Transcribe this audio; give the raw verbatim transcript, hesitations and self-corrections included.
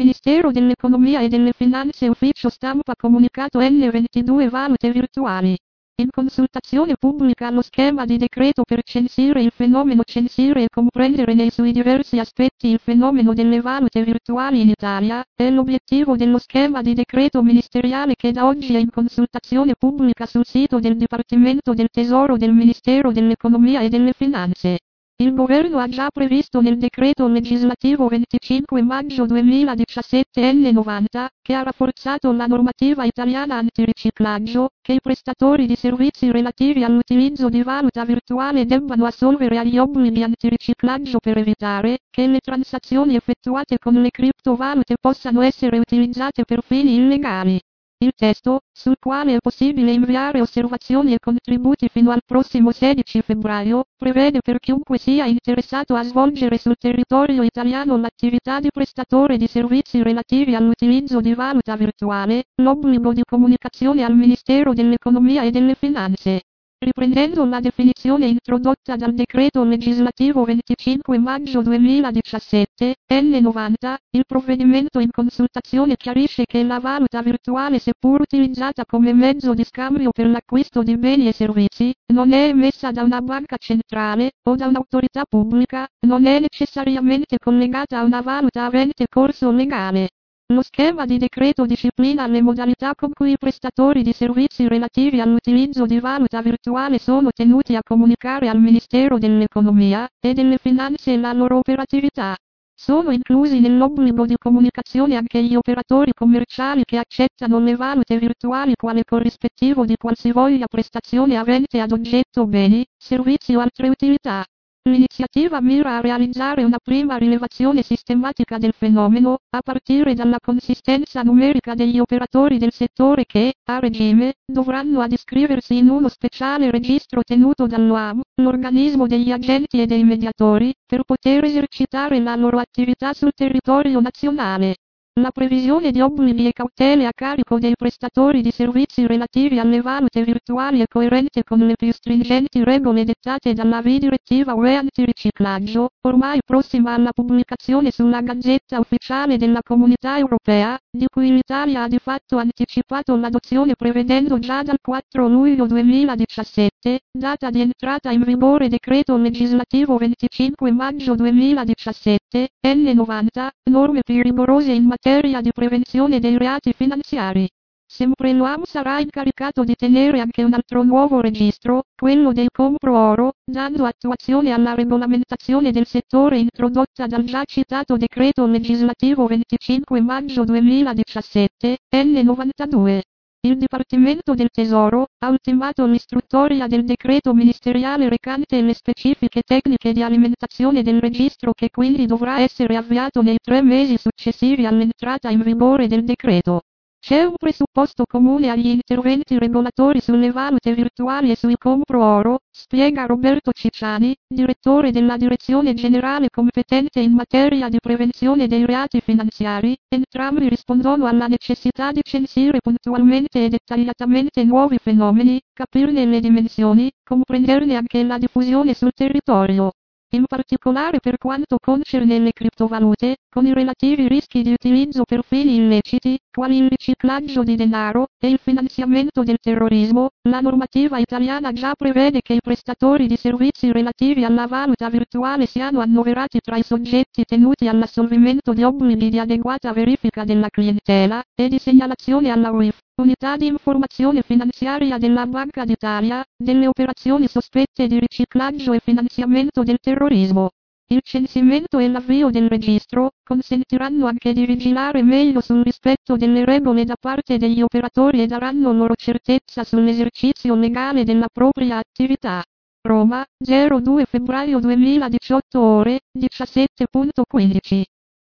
Ministero dell'Economia e delle Finanze, Ufficio Stampa, Comunicato N ventidue, valute virtuali. In consultazione pubblica allo schema di decreto per censire il fenomeno, censire e comprendere nei suoi diversi aspetti il fenomeno delle valute virtuali in Italia, è l'obiettivo dello schema di decreto ministeriale che da oggi è in consultazione pubblica sul sito del Dipartimento del Tesoro del Ministero dell'Economia e delle Finanze. Il governo ha già previsto nel decreto legislativo venticinque maggio duemiladiciassette N novanta, che ha rafforzato la normativa italiana antiriciclaggio, che i prestatori di servizi relativi all'utilizzo di valuta virtuale debbano assolvere agli obblighi antiriciclaggio per evitare che le transazioni effettuate con le criptovalute possano essere utilizzate per fini illegali. Il testo, sul quale è possibile inviare osservazioni e contributi fino al prossimo sedici febbraio, prevede per chiunque sia interessato a svolgere sul territorio italiano l'attività di prestatore di servizi relativi all'utilizzo di valuta virtuale, l'obbligo di comunicazione al Ministero dell'Economia e delle Finanze. Riprendendo la definizione introdotta dal decreto legislativo venticinque maggio duemiladiciassette, N novanta, il provvedimento in consultazione chiarisce che la valuta virtuale, seppur utilizzata come mezzo di scambio per l'acquisto di beni e servizi, non è emessa da una banca centrale o da un'autorità pubblica, non è necessariamente collegata a una valuta avente corso legale. Lo schema di decreto disciplina le modalità con cui i prestatori di servizi relativi all'utilizzo di valuta virtuale sono tenuti a comunicare al Ministero dell'Economia e delle Finanze la loro operatività. Sono inclusi nell'obbligo di comunicazione anche gli operatori commerciali che accettano le valute virtuali quale corrispettivo di qualsivoglia prestazione avente ad oggetto beni, servizi o altre utilità. L'iniziativa mira a realizzare una prima rilevazione sistematica del fenomeno, a partire dalla consistenza numerica degli operatori del settore che, a regime, dovranno ad iscriversi in uno speciale registro tenuto dall'O A M, l'organismo degli agenti e dei mediatori, per poter esercitare la loro attività sul territorio nazionale. La previsione di obblighi e cautele a carico dei prestatori di servizi relativi alle valute virtuali è coerente con le più stringenti regole dettate dalla V Direttiva U E antiriciclaggio, ormai prossima alla pubblicazione sulla Gazzetta Ufficiale della Comunità Europea, di cui l'Italia ha di fatto anticipato l'adozione prevedendo già dal quattro luglio duemiladiciassette, data di entrata in vigore decreto legislativo venticinque maggio duemiladiciassette, N novanta, norme più rigorose in materia di prevenzione dei reati finanziari. Sempre l'O A M sarà incaricato di tenere anche un altro nuovo registro, quello del compro oro, dando attuazione alla regolamentazione del settore introdotta dal già citato decreto legislativo venticinque maggio duemiladiciassette, N novantadue. Il Dipartimento del Tesoro ha ultimato l'istruttoria del decreto ministeriale recante le specifiche tecniche di alimentazione del registro, che quindi dovrà essere avviato nei tre mesi successivi all'entrata in vigore del decreto. C'è un presupposto comune agli interventi regolatori sulle valute virtuali e sui compro oro, spiega Roberto Cicciani, direttore della Direzione Generale competente in materia di prevenzione dei reati finanziari. Entrambi rispondono alla necessità di censire puntualmente e dettagliatamente nuovi fenomeni, capirne le dimensioni, comprenderne anche la diffusione sul territorio. In particolare per quanto concerne le criptovalute, con i relativi rischi di utilizzo per fini illeciti, quali il riciclaggio di denaro e il finanziamento del terrorismo, la normativa italiana già prevede che i prestatori di servizi relativi alla valuta virtuale siano annoverati tra i soggetti tenuti all'assolvimento di obblighi di adeguata verifica della clientela e di segnalazione alla U I F, Unità di Informazione Finanziaria della Banca d'Italia, delle operazioni sospette di riciclaggio e finanziamento del terrorismo. Il censimento e l'avvio del registro consentiranno anche di vigilare meglio sul rispetto delle regole da parte degli operatori e daranno loro certezza sull'esercizio legale della propria attività. Roma, zero due febbraio duemiladiciotto, ore diciassette e quindici.